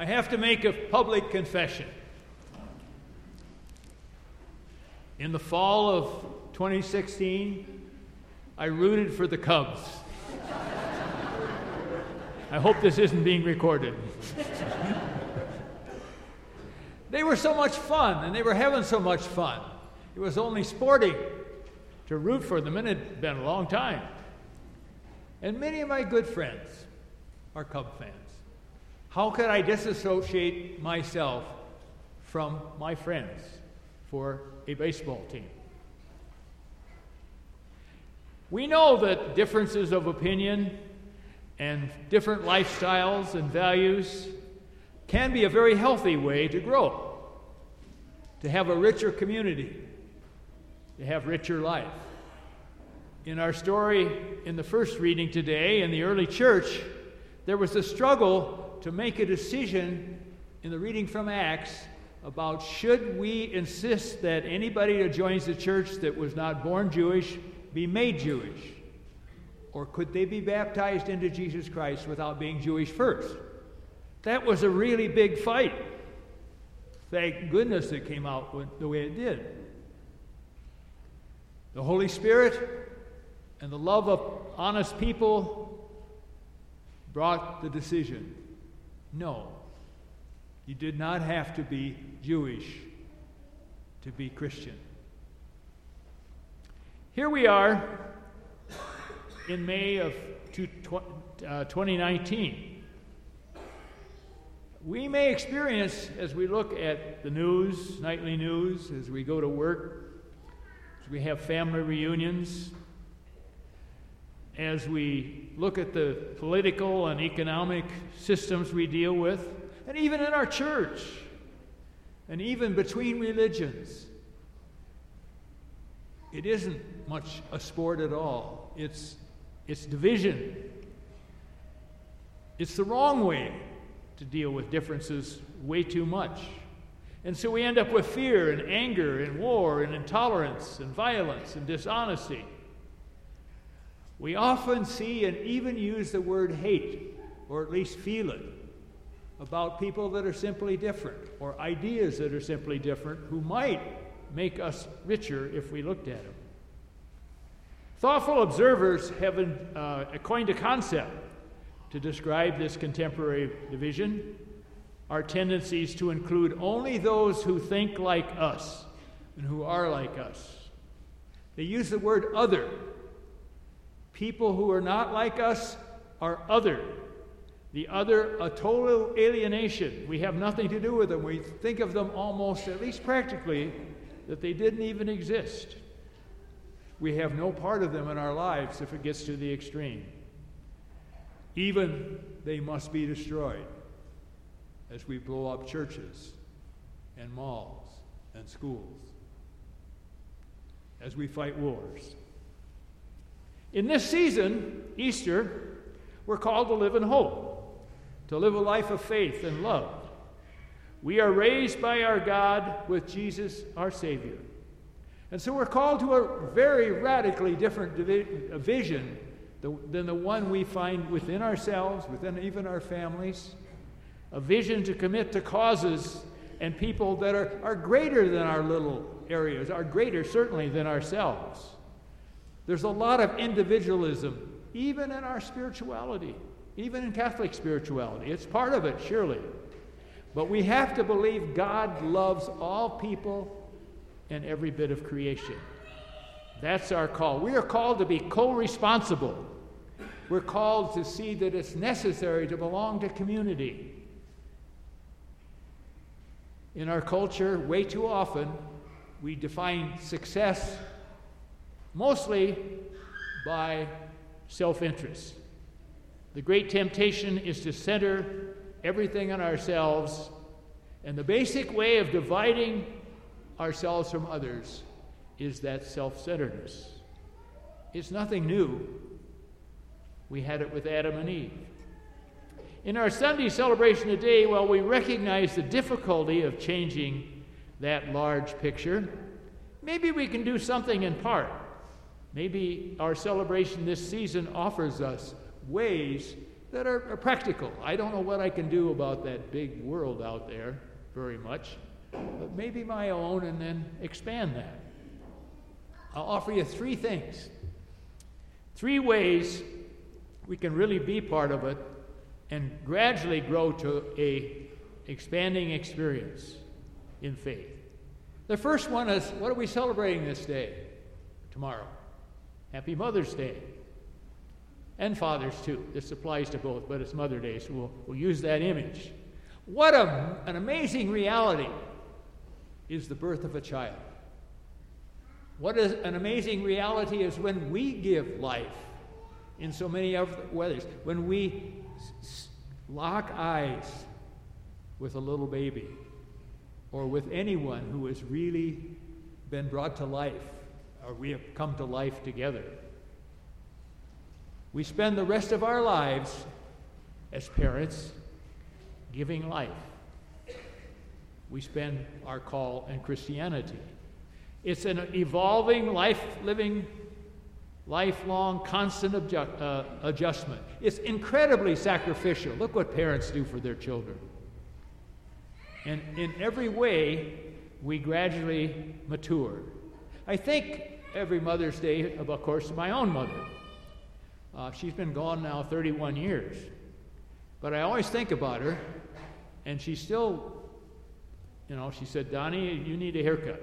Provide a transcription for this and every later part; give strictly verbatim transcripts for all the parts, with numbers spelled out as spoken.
I have to make a public confession. In the fall of twenty sixteen, I rooted for the Cubs. I hope this isn't being recorded. They were so much fun, and they were having so much fun. It was only sporting to root for them, and it had been a long time. And many of my good friends are Cub fans. How could I disassociate myself from my friends for a baseball team? We know that differences of opinion and different lifestyles and values can be a very healthy way to grow, to have a richer community, to have richer life. In our story in the first reading today, in the early church, there was a struggle to make a decision in the reading from Acts about should we insist that anybody who joins the church that was not born Jewish be made Jewish, or could they be baptized into Jesus Christ without being Jewish first? That was a really big fight. Thank goodness it came out the way it did. The Holy Spirit and the love of honest people brought the decision. No, you did not have to be Jewish to be Christian. Here we are in May of twenty nineteen. We may experience, as we look at the news, nightly news, as we go to work, as we have family reunions, as we look at the political and economic systems we deal with, and even in our church, and even between religions, it isn't much a sport at all. It's, it's division. It's the wrong way to deal with differences way too much. And so we end up with fear and anger and war and intolerance and violence and dishonesty. We often see and even use the word hate, or at least feel it, about people that are simply different, or ideas that are simply different, who might make us richer if we looked at them. Thoughtful observers have uh, coined a concept to describe this contemporary division, our tendencies to include only those who think like us and who are like us. They use the word other. People who are not like us are other. The other, a total alienation. We have nothing to do with them. We think of them almost, at least practically, that they didn't even exist. We have no part of them in our lives if it gets to the extreme. Even they must be destroyed as we blow up churches and malls and schools, as we fight wars. In this season, Easter, we're called to live in hope, to live a life of faith and love. We are raised by our God with Jesus, our Savior. And so we're called to a very radically different divi- a vision than the one we find within ourselves, within even our families. A vision to commit to causes and people that are, are greater than our little areas, are greater certainly than ourselves. There's a lot of individualism, even in our spirituality, even in Catholic spirituality. It's part of it, surely. But we have to believe God loves all people and every bit of creation. That's our call. We are called to be co-responsible. We're called to see that it's necessary to belong to community. In our culture, way too often, we define success mostly by self-interest. The great temptation is to center everything on ourselves, and the basic way of dividing ourselves from others is that self-centeredness. It's nothing new. We had it with Adam and Eve. In our Sunday celebration today, while we recognize the difficulty of changing that large picture, maybe we can do something in part. Maybe our celebration this season offers us ways that are, are practical. I don't know what I can do about that big world out there very much, but maybe my own, and then expand that. I'll offer you three things. Three ways we can really be part of it and gradually grow to a expanding experience in faith. The first one is, what are we celebrating this day? Tomorrow. Happy Mother's Day. And Father's too. This applies to both, but it's Mother Day, so we'll, we'll use that image. What a, an amazing reality is the birth of a child. What is an amazing reality is when we give life in so many other ways. When we s- lock eyes with a little baby, or with anyone who has really been brought to life, or we have come to life together. We spend the rest of our lives as parents giving life. We spend our call in Christianity. It's an evolving, life-living, lifelong, constant adju- uh, adjustment. It's incredibly sacrificial. Look what parents do for their children. And in every way, we gradually mature. I think every Mother's Day, of course, my own mother. Uh, she's been gone now thirty-one years. But I always think about her, and she's still, you know, she said, Donnie, you need a haircut.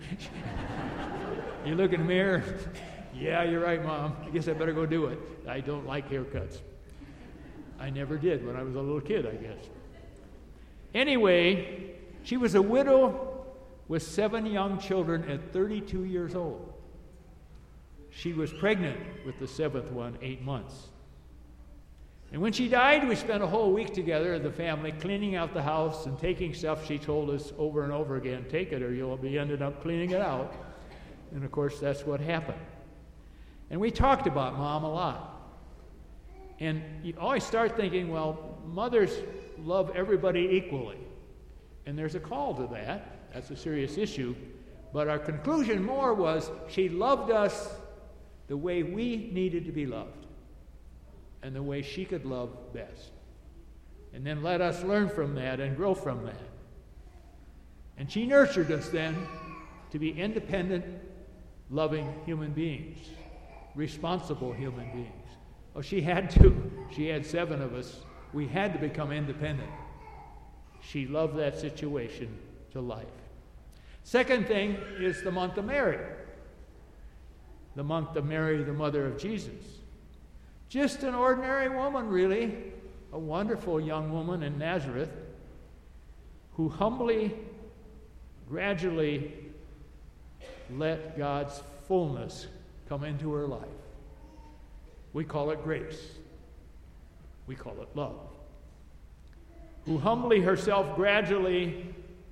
You look in the mirror, yeah, you're right, Mom. I guess I better go do it. I don't like haircuts. I never did when I was a little kid, I guess. Anyway, she was a widow with seven young children at thirty-two years old. She was pregnant with the seventh one, eight months. And when she died, we spent a whole week together as a family cleaning out the house and taking stuff she told us over and over again, take it or you'll be ended up cleaning it out. And of course, that's what happened. And we talked about Mom a lot. And you always start thinking, well, mothers love everybody equally. And there's a call to that. That's a serious issue. But our conclusion more was she loved us the way we needed to be loved and the way she could love best. And then let us learn from that and grow from that. And she nurtured us then to be independent, loving human beings, responsible human beings. Oh, she had to. She had seven of us. We had to become independent. She loved that situation to life. Second thing is the month of Mary. The month of Mary, the mother of Jesus. Just an ordinary woman, really. A wonderful young woman in Nazareth who humbly, gradually let God's fullness come into her life. We call it grace. We call it love. Who humbly herself gradually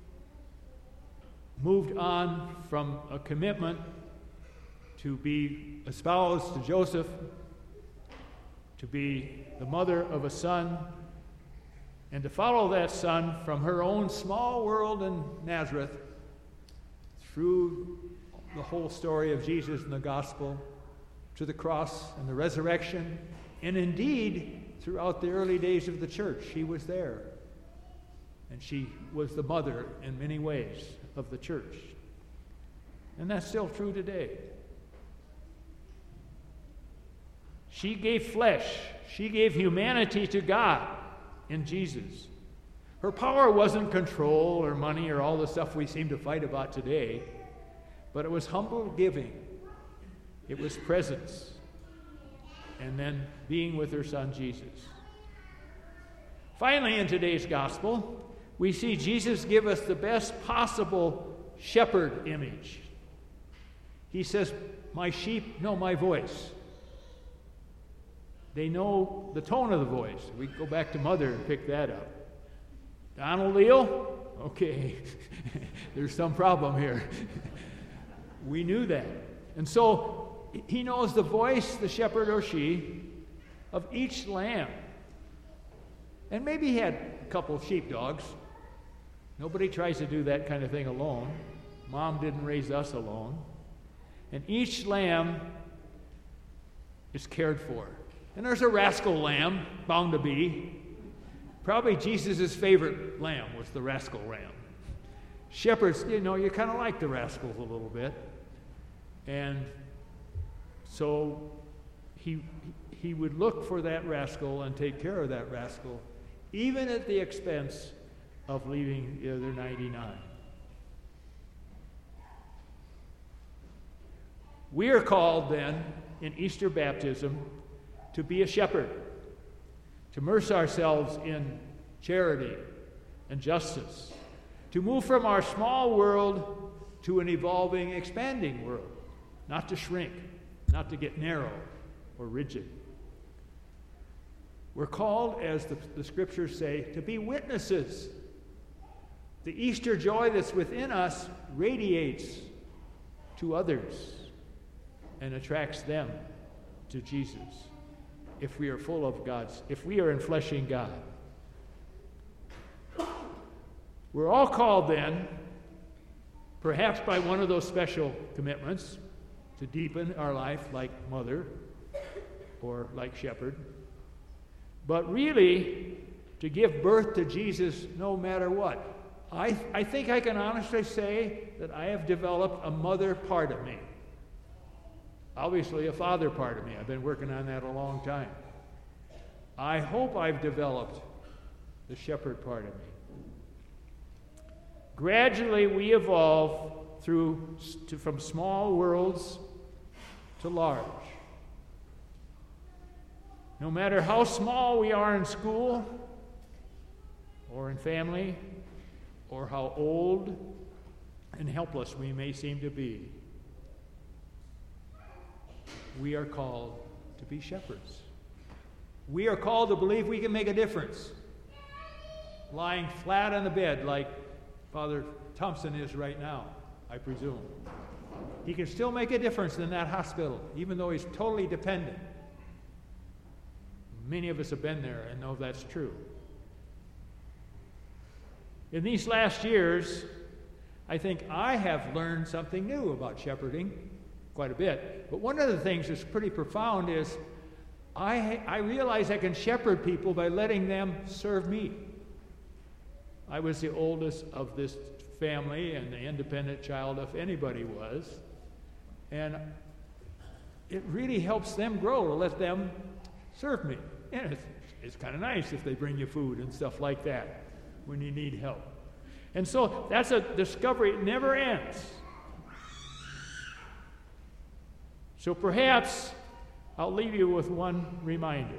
moved on from a commitment to be espoused to Joseph, to be the mother of a son, and to follow that son from her own small world in Nazareth through the whole story of Jesus and the gospel, to the cross and the resurrection, and indeed throughout the early days of the church. She was there. And she was the mother in many ways of the church. And that's still true today. She gave flesh. She gave humanity to God in Jesus. Her power wasn't control or money or all the stuff we seem to fight about today, but it was humble giving. It was presence. And then being with her son Jesus. Finally, in today's gospel, we see Jesus give us the best possible shepherd image. He says, my sheep know my voice. They know the tone of the voice. We go back to Mother and pick that up. Donald Leal? Okay, there's some problem here. We knew that. And so he knows the voice, the shepherd or she, of each lamb. And maybe he had a couple of sheepdogs. Nobody tries to do that kind of thing alone. Mom didn't raise us alone. And each lamb is cared for. And there's a rascal lamb, bound to be. Probably Jesus' favorite lamb was the rascal lamb. Shepherds, you know, you kind of like the rascals a little bit. And so he, he would look for that rascal and take care of that rascal, even at the expense of leaving the other ninety-nine. We are called then in Easter baptism to be a shepherd, to immerse ourselves in charity and justice, to move from our small world to an evolving, expanding world, not to shrink, not to get narrow or rigid. We're called, as the, the scriptures say, to be witnesses. The Easter joy that's within us radiates to others and attracts them to Jesus if we are full of God's, if we are enfleshing God. We're all called then, perhaps by one of those special commitments, to deepen our life like mother or like shepherd, but really to give birth to Jesus no matter what. I, I think I can honestly say that I have developed a mother part of me. Obviously a father part of me. I've been working on that a long time. I hope I've developed the shepherd part of me. Gradually we evolve through to, from small worlds to large. No matter how small we are in school or in family, or how old and helpless we may seem to be, we are called to be shepherds. We are called to believe we can make a difference. Lying flat on the bed like Father Thompson is right now, I presume. He can still make a difference in that hospital, even though he's totally dependent. Many of us have been there and know that's true. In these last years, I think I have learned something new about shepherding, quite a bit. But one of the things that's pretty profound is I, I realize I can shepherd people by letting them serve me. I was the oldest of this family and the independent child, if anybody was. And it really helps them grow to let them serve me. And it's, it's kind of nice if they bring you food and stuff like that when you need help. And so that's a discovery. It never ends. So perhaps I'll leave you with one reminder.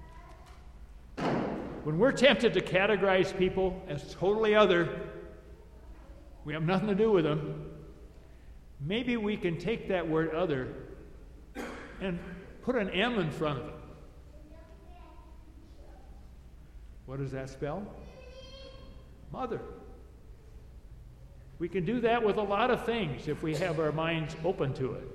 When we're tempted to categorize people as totally other, we have nothing to do with them, maybe we can take that word other and put an M in front of it. What does that spell? Mother. We can do that with a lot of things if we have our minds open to it.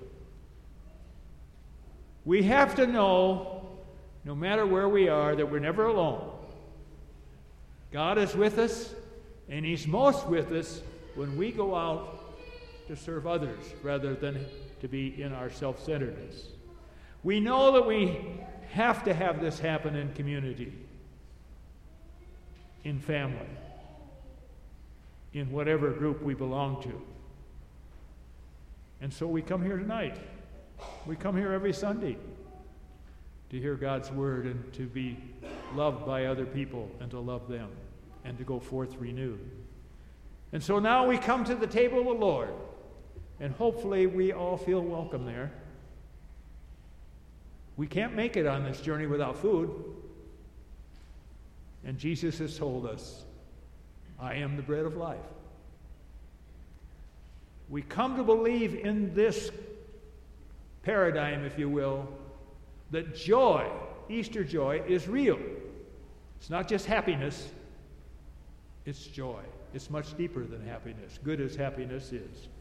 We have to know, no matter where we are, that we're never alone. God is with us, and He's most with us when we go out to serve others rather than to be in our self-centeredness. We know that we have to have this happen in community, in family, in whatever group we belong to. And so we come here tonight. We come here every Sunday to hear God's word and to be loved by other people and to love them and to go forth renewed. And so now we come to the table of the Lord, and hopefully we all feel welcome there. We can't make it on this journey without food. And Jesus has told us, I am the bread of life. We come to believe in this paradigm, if you will, that joy, Easter joy, is real. It's not just happiness, it's joy. It's much deeper than happiness, good as happiness is.